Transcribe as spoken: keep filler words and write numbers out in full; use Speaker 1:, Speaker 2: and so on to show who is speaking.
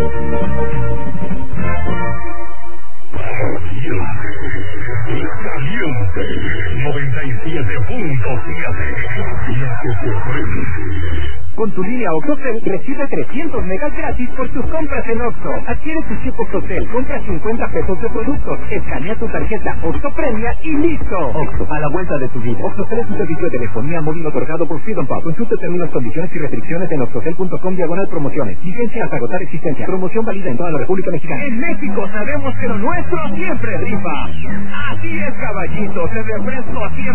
Speaker 1: Caliente noventa y siete punto siete.
Speaker 2: Con tu línea OXXOCEL recibe trescientos megas gratis por tus compras en Oxxo. Adquiere tu chip OXXOCEL, compra cincuenta pesos de productos, escanea tu tarjeta Oxxo Premia y listo.
Speaker 3: Oxxo, a la vuelta de tu vida.
Speaker 2: OXXOCEL es un servicio de telefonía móvil otorgado por Freedom Pub. Consulta términos, condiciones y restricciones en oxxocel punto com diagonal promociones. Vigencia hasta agotar existencia. Promoción válida en toda la República Mexicana.
Speaker 4: En México sabemos que lo nuestro siempre rifa. Así es, caballito, se refresco siempre.